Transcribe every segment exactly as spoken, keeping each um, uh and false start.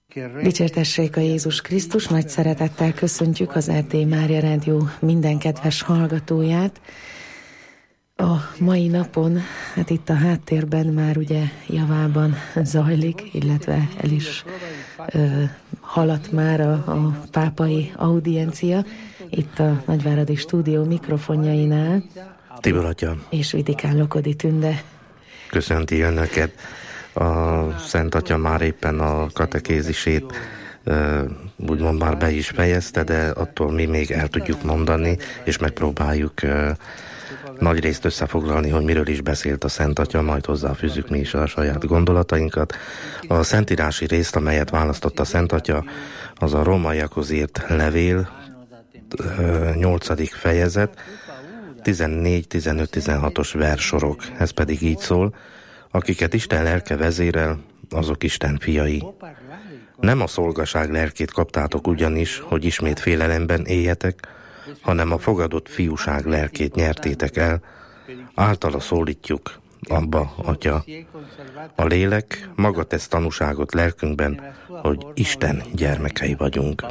Dicsértessék a Jézus Krisztus, nagy szeretettel köszöntjük az Erdély Mária Rádió minden kedves hallgatóját. A mai napon, hát itt a háttérben már ugye javában zajlik, illetve el is ö, haladt már a, a pápai audiencia, itt a Nagyváradi Stúdió mikrofonjainál. Tibor atya és Vidikán Lokodi Tünde köszönti önöket. A Szent Atya már éppen a katekézisét úgymond már be is fejezte, de attól mi még el tudjuk mondani, és megpróbáljuk nagy részt összefoglalni, hogy miről is beszélt a Szent Atya, majd hozzáfűzzük mi is a saját gondolatainkat. A szentírási részt, amelyet választott a Szent Atya, az a rómaiakhoz írt levél, nyolcadik fejezet, tizennégy, tizenöt, tizenhatos versorok. Ez pedig így szól: akiket Isten lelke vezérel, azok Isten fiai. Nem a szolgaság lelkét kaptátok ugyanis, hogy ismét félelemben éljetek, hanem a fogadott fiúság lelkét nyertétek el, általa szólítjuk, Abba, Atya. A lélek maga tesz tanúságot lelkünkben, hogy Isten gyermekei vagyunk.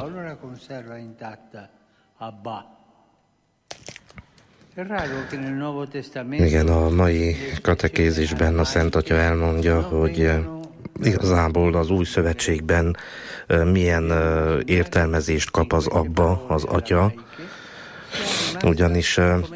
Igen, a mai katekézisben a Szent Atya elmondja, hogy igazából az új szövetségben milyen értelmezést kap az Abba, az Atya, ugyanis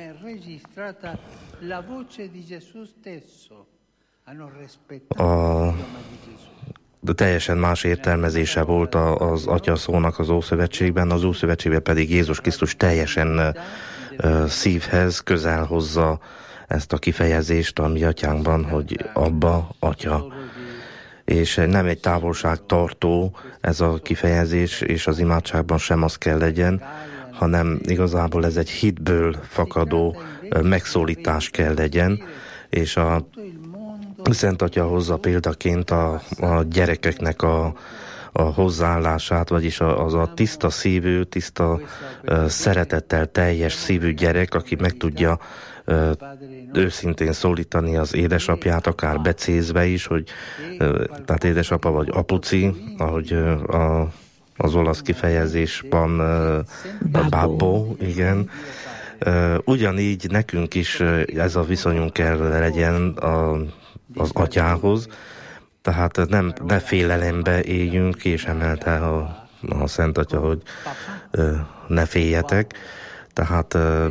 a de teljesen más értelmezése volt az Atya szónak az Ószövetségben, az Ószövetségben pedig Jézus Krisztus teljesen szívhez közel hozza ezt a kifejezést a mi atyánkban, hogy Abba, Atya. És nem egy távolságtartó ez a kifejezés, és az imádságban sem az kell legyen, hanem igazából ez egy hitből fakadó megszólítás kell legyen, és a Szent Atya hozza példaként a, a gyerekeknek a, a hozzáállását, vagyis az a tiszta szívű, tiszta uh, szeretettel teljes szívű gyerek, aki meg tudja uh, őszintén szólítani az édesapját, akár becézve is, hogy uh, tehát édesapa vagy apuci, ahogy uh, a, az olasz kifejezésben uh, bábó, igen. Uh, ugyanígy nekünk is uh, ez a viszonyunk kell legyen a, az atyához, tehát nem, ne félelembe éljünk, és emelte a, a Szent Atya, hogy uh, ne féljetek. Tehát uh,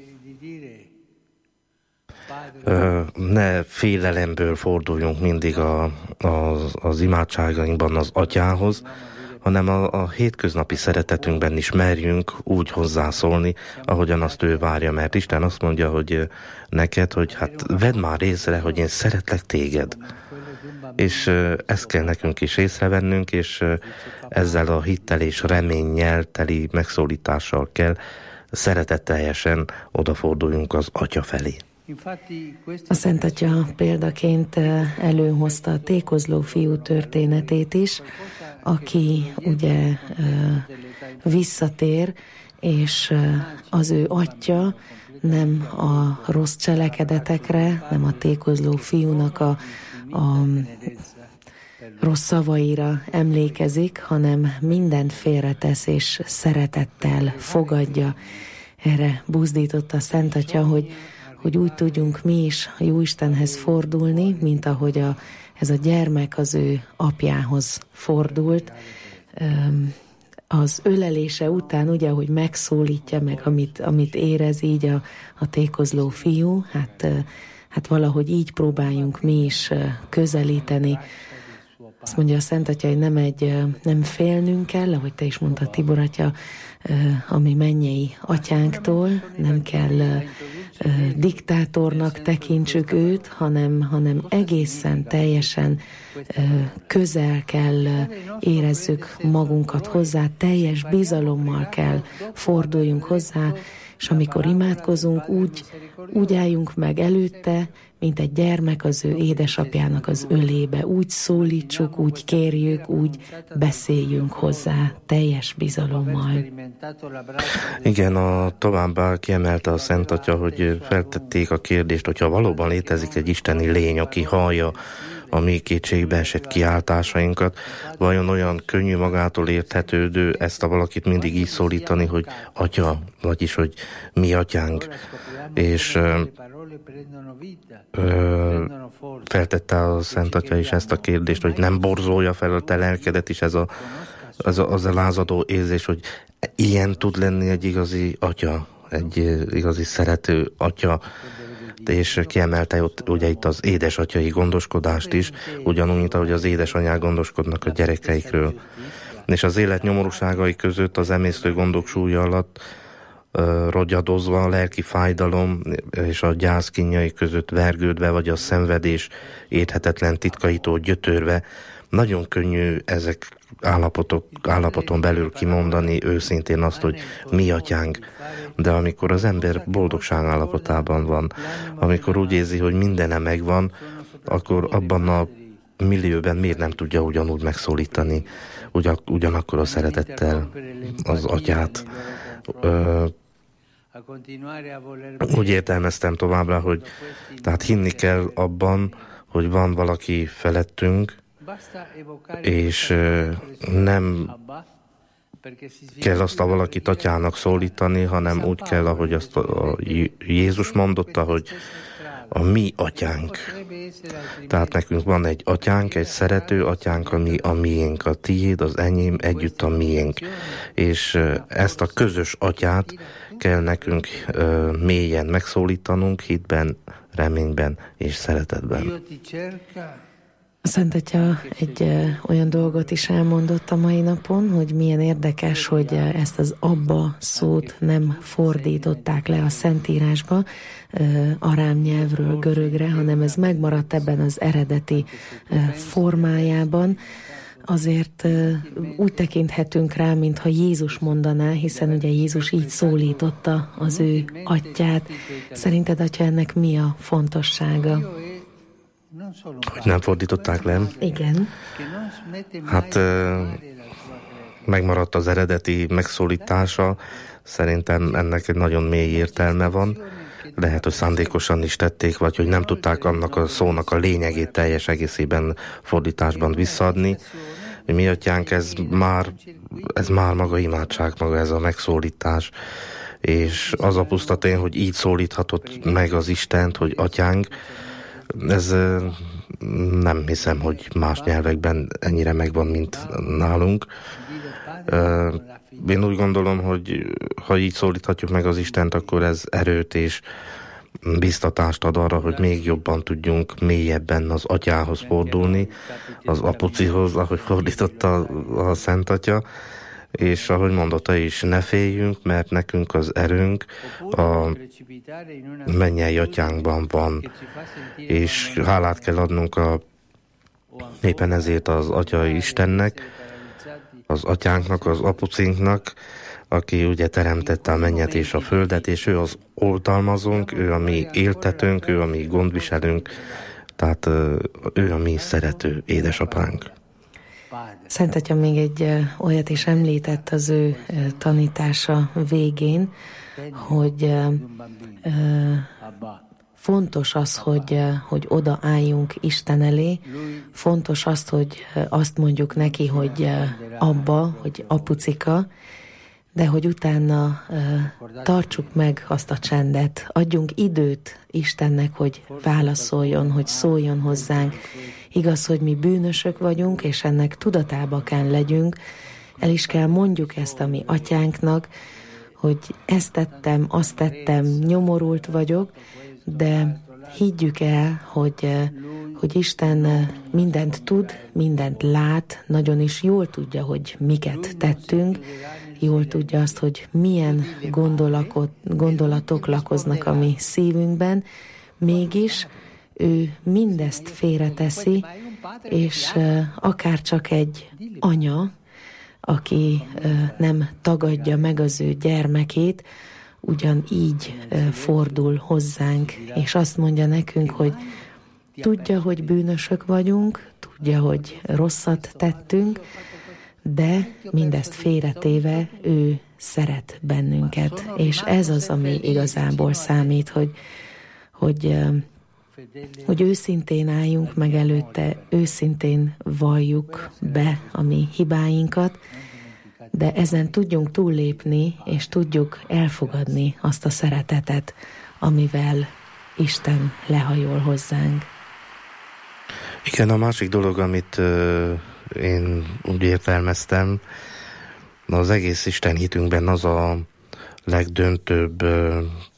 uh, ne félelemből forduljunk mindig a, az, az imádságainkban az atyához, hanem a, a hétköznapi szeretetünkben is merjünk úgy hozzászólni, ahogyan azt ő várja, mert Isten azt mondja, hogy neked, hogy hát vedd már észre, hogy én szeretlek téged. És ezt kell nekünk is észrevennünk, és ezzel a hittel és reménnyel teli megszólítással kell szeretetteljesen odaforduljunk az Atya felé. A Szent Atya példaként előhozta a tékozló fiú történetét is, aki ugye visszatér, és az ő atya nem a rossz cselekedetekre, nem a tékozló fiúnak a, a rossz szavaira emlékezik, hanem mindent félretesz és szeretettel fogadja. Erre buzdította a Szent Atya, hogy hogy úgy tudjunk mi is a Jóistenhez fordulni, mint ahogy a, ez a gyermek az ő apjához fordult. Az ölelése után, ugye, hogy megszólítja meg, amit, amit érez így a, a tékozló fiú, hát, hát valahogy így próbáljunk mi is közelíteni. Azt mondja a Szent Atya, hogy nem, egy, nem félnünk kell, ahogy te is mondtad, Tibor atya, ami mennyei atyánktól, nem kell diktátornak tekintsük őt, hanem, hanem egészen teljesen közel kell érezzük magunkat hozzá, teljes bizalommal kell forduljunk hozzá, és amikor imádkozunk, úgy, úgy álljunk meg előtte, mint egy gyermek az ő édesapjának az ölébe. Úgy szólítsuk, úgy kérjük, úgy beszéljünk hozzá teljes bizalommal. Igen, a továbbá kiemelte a Szent Atya, hogy feltették a kérdést, hogyha valóban létezik egy isteni lény, aki hallja a mi kétségbeesett kiáltásainkat. Vajon olyan könnyű, magától érthetődő ezt a valakit mindig így szólítani, hogy atya, vagyis, hogy mi atyánk. És ö, ö, feltette a Szent Atya is ezt a kérdést, hogy nem borzolja fel a te lelkedet is ez a, az, a, az a lázadó érzés, hogy ilyen tud lenni egy igazi atya, egy igazi szerető atya, és kiemelte ott, ugye itt az édesatyai gondoskodást is, ugyanúgy, mint ahogy az édesanyák gondoskodnak a gyerekeikről. És az élet nyomorúságai között az emésztő gondok súlya alatt uh, rogyadozva a lelki fájdalom és a gyász kínjai között vergődve, vagy a szenvedés érthetetlen titkaitól gyötörve, nagyon könnyű ezek állapotok, állapoton belül kimondani őszintén azt, hogy mi atyánk. De amikor az ember boldogság állapotában van, amikor úgy érzi, hogy mindene megvan, akkor abban a millióben miért nem tudja ugyanúgy megszólítani, ugyan, ugyanakkor a szeretettel az atyát. Ö, úgy értelmeztem továbbra, hogy tehát hinni kell abban, hogy van valaki felettünk, és nem kell azt a valakit atyának szólítani, hanem úgy kell, ahogy azt a Jézus mondotta, hogy a mi atyánk. Tehát nekünk van egy atyánk, egy szerető atyánk, ami a miénk, a tiéd, az enyém, együtt a miénk. És ezt a közös atyát kell nekünk mélyen megszólítanunk, hitben, reményben és szeretetben. A Szent Atya egy ö, olyan dolgot is elmondott a mai napon, hogy milyen érdekes, hogy ezt az abba szót nem fordították le a Szentírásba, ö, arám nyelvről görögre, hanem ez megmaradt ebben az eredeti ö, formájában. Azért ö, úgy tekinthetünk rá, mintha Jézus mondaná, hiszen ugye Jézus így szólította az ő atyát. Szerinted, Atya, ennek mi a fontossága? Hogy nem fordították le? Igen. Hát megmaradt az eredeti megszólítása. Szerintem ennek egy nagyon mély értelme van. Lehet, hogy szándékosan is tették, vagy hogy nem tudták annak a szónak a lényegét teljes egészében fordításban visszaadni. Mi atyánk, ez már, ez már maga imádság, maga ez a megszólítás. És az a puszta tény, hogy így szólíthatott meg az Istent, hogy atyánk, ez nem hiszem, hogy más nyelvekben ennyire megvan, mint nálunk. Én úgy gondolom, hogy ha így szólíthatjuk meg az Istent, akkor ez erőt és biztatást ad arra, hogy még jobban tudjunk mélyebben az atyához fordulni, az apucihoz, ahogy fordította a Szent Atya, és ahogy mondotta is, ne féljünk, mert nekünk az erőnk a mennyei atyánkban van, és hálát kell adnunk a, éppen ezért az Atya Istennek, az atyánknak, az apucinknak, aki ugye teremtette a mennyet és a földet, és ő az oltalmazónk, ő a mi éltetőnk, ő a mi gondviselőnk, tehát ő a mi szerető édesapánk. Szent Atya még egy uh, olyat is említett az ő uh, tanítása végén, hogy uh, uh, fontos az, hogy, uh, hogy odaálljunk Isten elé, fontos azt, hogy uh, azt mondjuk neki, hogy uh, abba, hogy apucika, de hogy utána uh, tartsuk meg azt a csendet, adjunk időt Istennek, hogy válaszoljon, hogy szóljon hozzánk. Igaz, hogy mi bűnösök vagyunk, és ennek tudatába kell legyünk, el is kell mondjuk ezt a mi atyánknak, hogy ezt tettem, azt tettem, nyomorult vagyok, de higgyük el, hogy, hogy Isten mindent tud, mindent lát, nagyon is jól tudja, hogy miket tettünk, jól tudja azt, hogy milyen gondolatok lakoznak a mi szívünkben, mégis ő mindezt félreteszi, és uh, akár csak egy anya, aki uh, nem tagadja meg az ő gyermekét, ugyanígy uh, fordul hozzánk, és azt mondja nekünk, hogy tudja, hogy bűnösök vagyunk, tudja, hogy rosszat tettünk, de mindezt félretéve ő szeret bennünket, és ez az, ami igazából számít, hogy, hogy uh, hogy őszintén álljunk meg előtte, őszintén valljuk be a mi hibáinkat, de ezen tudjunk túllépni, és tudjuk elfogadni azt a szeretetet, amivel Isten lehajol hozzánk. Igen, a másik dolog, amit uh, én úgy értelmeztem, az egész Isten hitünkben az a legdöntőbb uh,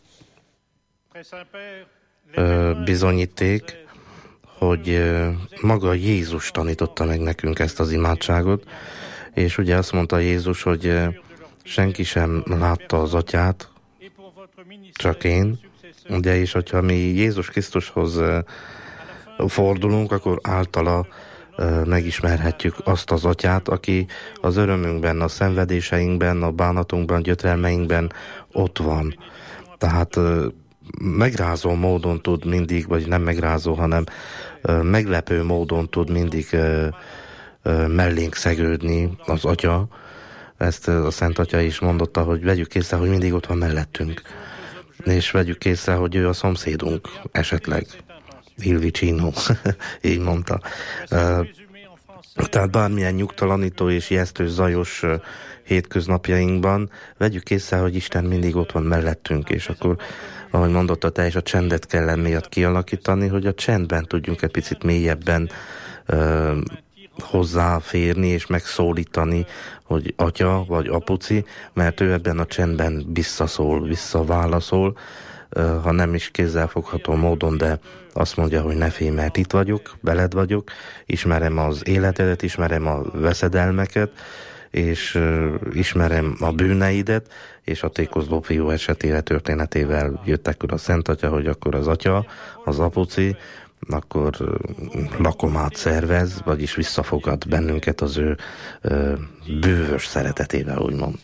uh, bizonyíték, hogy uh, maga Jézus tanította meg nekünk ezt az imádságot, és ugye azt mondta Jézus, hogy uh, senki sem látta az Atyát, csak én. Ugye, és hogyha mi Jézus Krisztushoz uh, fordulunk, akkor általa uh, megismerhetjük azt az Atyát, aki az örömünkben, a szenvedéseinkben, a bánatunkban, gyötrelmeinkben ott van. Tehát uh, megrázó módon tud mindig, vagy nem megrázó, hanem uh, meglepő módon tud mindig uh, uh, mellénk szegődni az Atya. Ezt uh, a Szent Atya is mondotta, hogy vegyük észre, hogy mindig ott van mellettünk. És vegyük észre, hogy ő a szomszédunk esetleg. Il vicino, így mondta. Uh, tehát bármilyen nyugtalanító és ijesztő zajos uh, hétköznapjainkban vegyük észre, hogy Isten mindig ott van mellettünk, és akkor, ahogy mondotta te is, a csendet kell emiatt kialakítani, hogy a csendben tudjunk egy picit mélyebben uh, hozzáférni és megszólítani, hogy Atya vagy Apuci, mert ő ebben a csendben visszaszól, visszaválaszol, uh, ha nem is kézzelfogható módon, de azt mondja, hogy ne félj, mert itt vagyok, veled vagyok, ismerem az életedet, ismerem a veszedelmeket, és uh, ismerem a bűneidet, és a tékozló fiú esetére történetével jöttek a Szent Atya, hogy akkor az Atya, az Apuci, akkor uh, lakomát szervez, vagyis visszafogad bennünket az ő uh, bővös szeretetével, úgymond.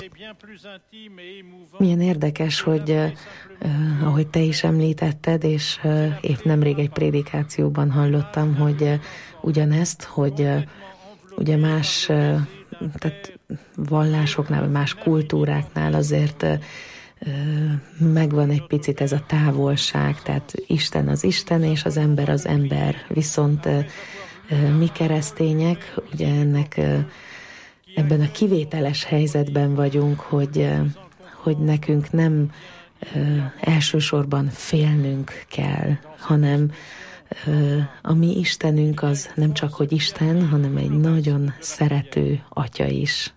Milyen érdekes, hogy uh, ahogy te is említetted, és uh, épp nemrég egy prédikációban hallottam, hogy uh, ugyanezt, hogy uh, ugye más uh, tehát vallásoknál, vagy más kultúráknál azért uh, megvan egy picit ez a távolság, tehát Isten az Isten, és az ember az ember. Viszont uh, mi keresztények, ugye ennek uh, ebben a kivételes helyzetben vagyunk, hogy, uh, hogy nekünk nem uh, elsősorban félnünk kell, hanem uh, a mi Istenünk az nem csak, hogy Isten, hanem egy nagyon szerető Atya is.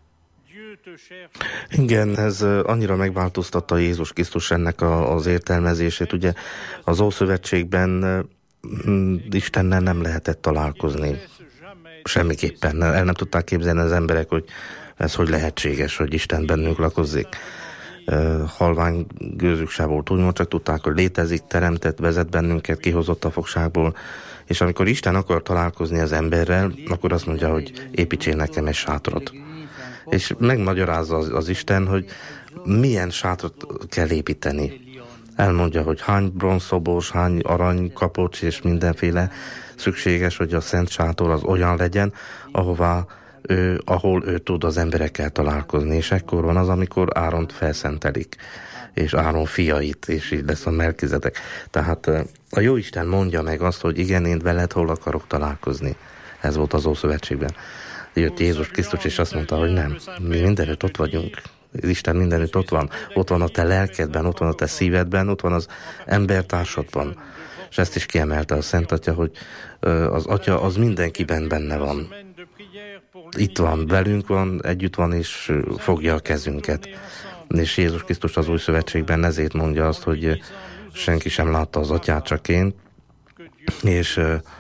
Igen, ez annyira megváltoztatta Jézus Krisztus ennek a, az értelmezését. Ugye az Ószövetségben Istennel nem lehetett találkozni. Semmiképpen. El nem tudták képzelni az emberek, hogy ez hogy lehetséges, hogy Isten bennünk lakozik. Halvány gőzük se volt, úgymond csak tudták, hogy létezik, teremtett, vezet bennünket, kihozott a fogságból. És amikor Isten akar találkozni az emberrel, akkor azt mondja, hogy építsél nekem egy sátrat. És megmagyarázza az, az Isten, hogy milyen sátrat kell építeni. Elmondja, hogy hány bronzszobor, hány aranykapocs és mindenféle szükséges, hogy a szent sátor az olyan legyen, ahová ő, ahol ő tud az emberekkel találkozni. És ekkor van az, amikor Áront felszentelik, és Áron fiait, és így lesz a Melkizedek. Tehát a Jóisten mondja meg azt, hogy igen, én veled hol akarok találkozni. Ez volt az Ószövetségben. Jött Jézus Krisztus, és azt mondta, hogy nem, mi mindenütt ott vagyunk. Isten mindenütt ott van. Ott van a te lelkedben, ott van a te szívedben, ott van az embertársadban. És ezt is kiemelte a Szent Atya, hogy az Atya az mindenkiben benne van. Itt van, velünk van, együtt van, és fogja a kezünket. És Jézus Krisztus az Új Szövetségben ezért mondja azt, hogy senki sem látta az Atyát, csak én. És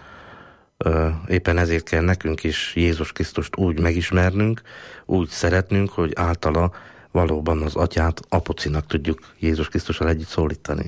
éppen ezért kell nekünk is Jézus Krisztust úgy megismernünk, úgy szeretnünk, hogy általa valóban az Atyát Apucinak tudjuk Jézus Krisztussal együtt szólítani.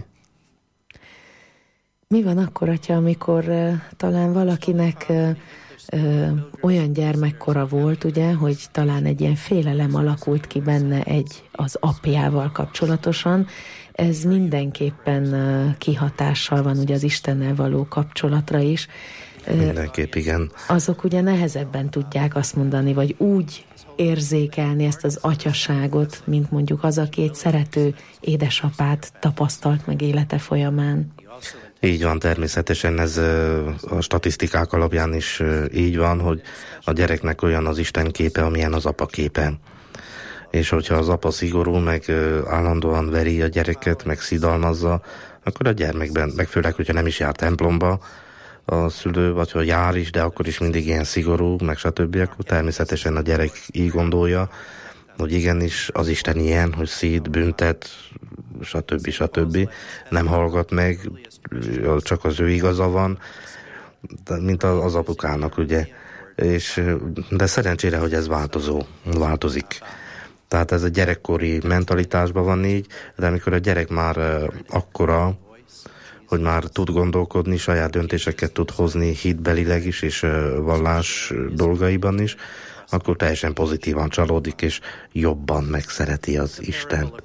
Mi van akkor, Atya, amikor uh, talán valakinek uh, uh, olyan gyermekkora volt, ugye, hogy talán egy ilyen félelem alakult ki benne egy az apjával kapcsolatosan, ez mindenképpen uh, kihatással van ugye az Istennel való kapcsolatra is. Mindenképp, igen. Azok ugye nehezebben tudják azt mondani, vagy úgy érzékelni ezt az atyaságot, mint mondjuk az, aki egy szerető édesapát tapasztalt meg élete folyamán. Így van, természetesen ez a statisztikák alapján is így van, hogy a gyereknek olyan az Isten képe, amilyen az apa képe. És hogyha az apa szigorú, meg állandóan veri a gyereket, meg szidalmazza, akkor a gyermekben, meg főleg, hogyha nem is jár templomba a szülő, vagy ha jár is, de akkor is mindig ilyen szigorú, meg stb., akkor természetesen a gyerek így gondolja, hogy igenis az Isten ilyen, hogy szíd, büntet, stb. stb. Nem hallgat meg, csak az ő igaza van, mint az apukának, ugye. És, de szerencsére, hogy ez változó, változik. Tehát ez a gyerekkori mentalitásban van így, de amikor a gyerek már akkora, hogy már tud gondolkodni, saját döntéseket tud hozni hitbelileg is, és vallás dolgaiban is, akkor teljesen pozitívan csalódik, és jobban megszereti az Istent.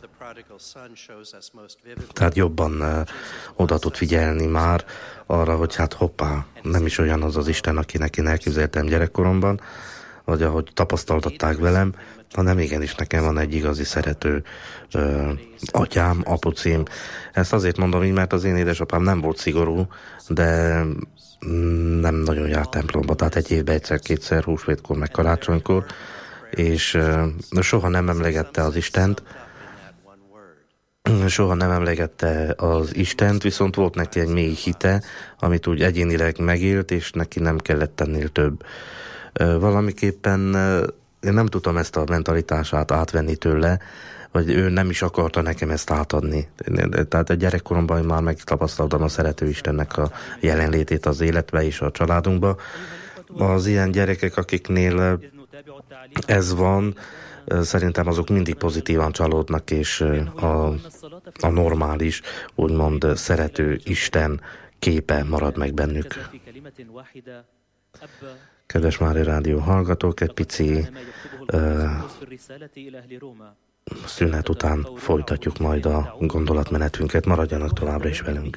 Tehát jobban uh, oda tud figyelni már arra, hogy hát hoppá, nem is olyan az az Isten, akinek én elképzeltem gyerekkoromban, vagy ahogy tapasztaltatták velem, hanem igenis nekem van egy igazi szerető uh, atyám, apucím. Ezt azért mondom így, mert az én édesapám nem volt szigorú, de nem nagyon járt templomba, tehát egy évben egyszer-kétszer, húsvétkor, meg karácsonykor, és uh, soha nem emlegette az Istent, soha nem emlegette az Istent, viszont volt neki egy mély hite, amit úgy egyénileg megélt, és neki nem kellett tennél több. Uh, valamiképpen uh, én nem tudtam ezt a mentalitását átvenni tőle, vagy ő nem is akarta nekem ezt átadni. Tehát a gyerekkoromban már megtapasztaltam a szerető Istennek a jelenlétét az életbe és a családunkba. Az ilyen gyerekek, akiknél ez van, szerintem azok mindig pozitívan csalódnak, és a, a normális, úgymond szerető Isten képe marad meg bennük. Kedves Mária Rádió hallgatók, egy pici uh, szünet után folytatjuk majd a gondolatmenetünket. Maradjanak továbbra is velünk.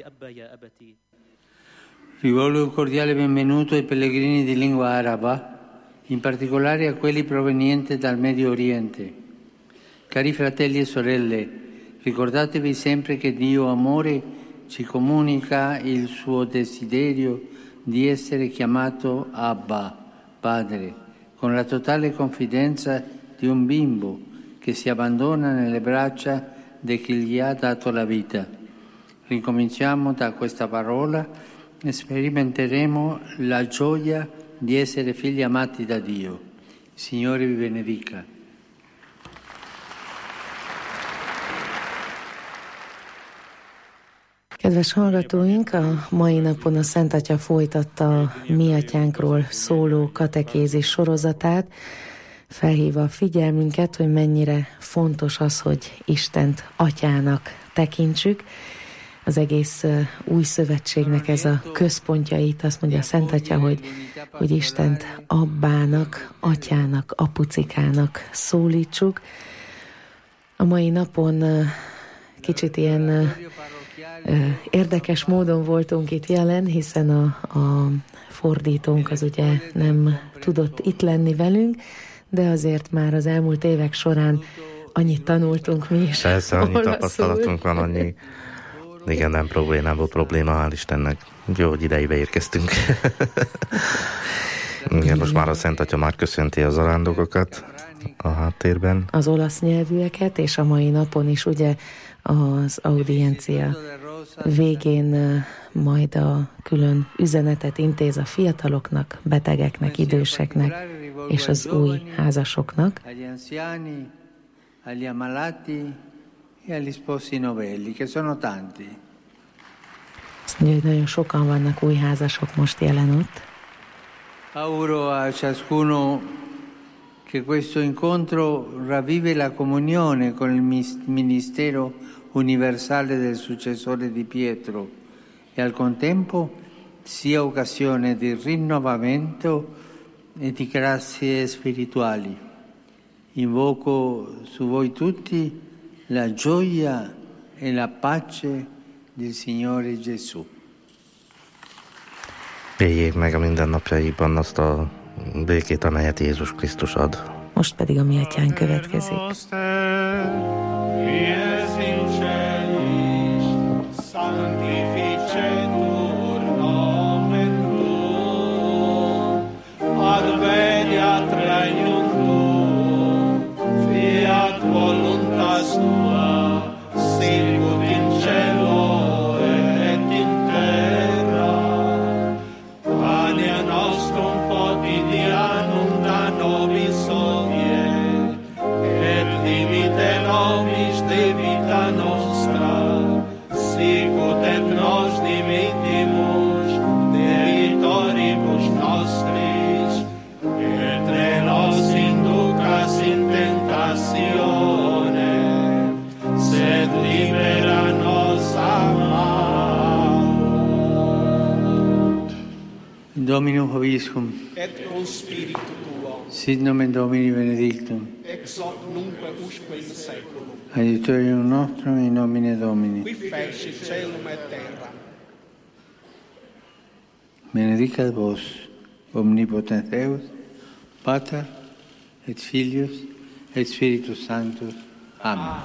Rivolgo un cordiale benvenuto ai pellegrini di lingua araba, in particolare a quelli provenienti dal Medio Oriente. Cari fratelli e sorelle, ricordatevi sempre che Dio amore ci comunica il suo desiderio di essere chiamato Abba, Padre, con la totale confidenza di un bimbo che si abbandona nelle braccia di chi gli ha dato la vita. Ricominciamo da questa parola e sperimenteremo la gioia di essere figli amati da Dio. Signore vi benedica. Kedves hallgatóink, a mai napon a Szent Atya folytatta a Mi Atyánkról szóló katekézis sorozatát, felhívva a figyelmünket, hogy mennyire fontos az, hogy Istent Atyának tekintsük. Az egész új szövetségnek ez a központjait, azt mondja a Szent Atya, hogy, hogy Istent Abbának, Atyának, Apucikának szólítsuk. A mai napon kicsit ilyen érdekes módon voltunk itt jelen, hiszen a, a fordítónk az ugye nem tudott itt lenni velünk, de azért már az elmúlt évek során annyit tanultunk mi is. Persze, annyi tapasztalatunk van, annyi... Igen, nem, probléma, nem volt probléma, hál' Istennek. Jó, hogy idejébe érkeztünk. Igen, most már a Szent Atya már köszönti az zarándokokat a háttérben. Az olasz nyelvűeket, és a mai napon is ugye az audiencia végén majd a külön üzenetet intéz a fiataloknak, betegeknek, időseknek és az új házasoknak. Azt mondja, hogy nagyon sokan vannak új házasok most jelen ott. Auguro a ciascuno che questo incontro ravvive la comunione con il ministero universale del successore di Pietro e al contempo sia occasione di rinnovamento e di grazie spirituali. Invoco su voi tutti la gioia e la pace del Signore Gesù. Éljék meg a mindennapjaikban azt a békét, amelyet Jézus Krisztus ad. Most pedig a Mi Atyánk következik. Sanctificetur Dominum Hoviscum, et con spiritu tuo, sit nomen Domini benedictum, ex hoc nunque usque in seculum, aiutorium nostrum in nomine Domini. qui feci celum et terra. Benedicat vos, omnipotens Deus, Pater, et Filius, et Spiritus Sanctus. Amen.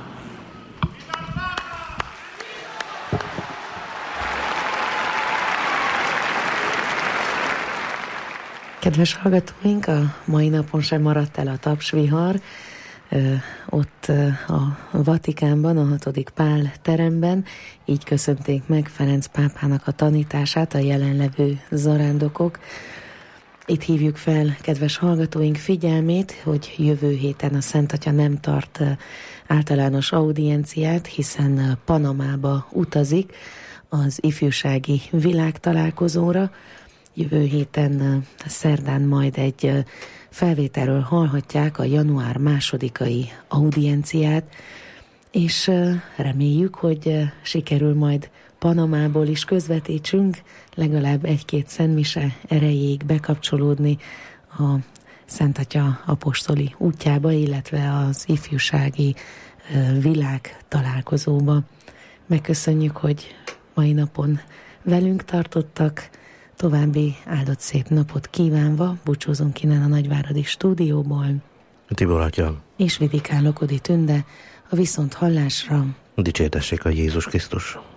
Kedves hallgatóink, a mai napon sem maradt el a tapsvihar. Ott a Vatikánban, a hatodik Pál teremben így köszönték meg Ferenc pápának a tanítását a jelenlevő zarándokok. Itt hívjuk fel kedves hallgatóink figyelmét, hogy jövő héten a Szent Atya nem tart általános audienciát, hiszen Panamába utazik az ifjúsági világtalálkozóra. Jövő héten szerdán majd egy felvételről hallhatják a január másodikai audienciát, és reméljük, hogy sikerül majd Panamából is közvetítsünk, legalább egy-két szentmise erejéig bekapcsolódni a Szent Atya apostoli útjába, illetve az ifjúsági világ találkozóba. Megköszönjük, hogy mai napon velünk tartottak. További áldott szép napot kívánva búcsúzunk innen a nagyváradi stúdióból. Tibor atya És Vidikán Lokodi Tünde a viszont hallásra. Dicsértessék a Jézus Krisztus.